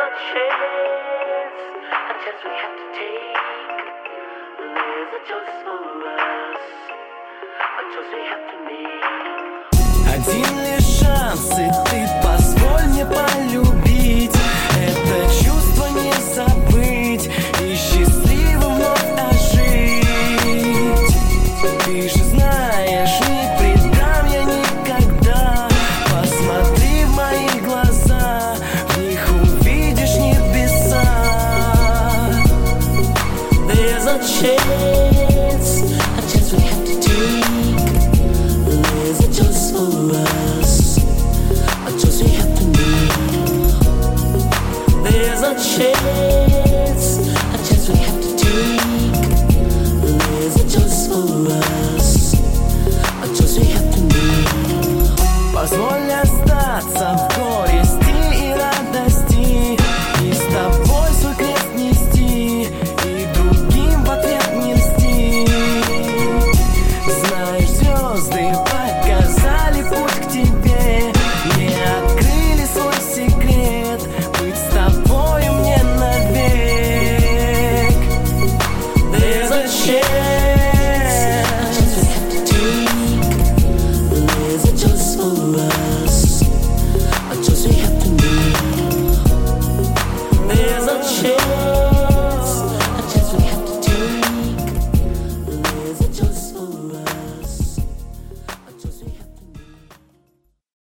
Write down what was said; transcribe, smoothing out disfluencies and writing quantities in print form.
a chance we have to take. There's a choice for us, a choice we have to make. Один лишь шанс, и ты позволь мне полюбить. Это чувство не забыть и счастливо вновь ожить. Ты же знаешь, не предам я никогда. Посмотри в мои глаза, в них увидишь небеса. There's a chance we have to take. There's a choice for us, a choice we have to make. There's a chance we have to take. There's a choice for us, a choice we have to make. Позволь остаться в горести и радости, и с тобой свой крест нести, и другим в ответ не льстить. Знаешь, звезды показали путь к тебе, мне открыли свой секрет, быть с тобою мне навек. There's a chance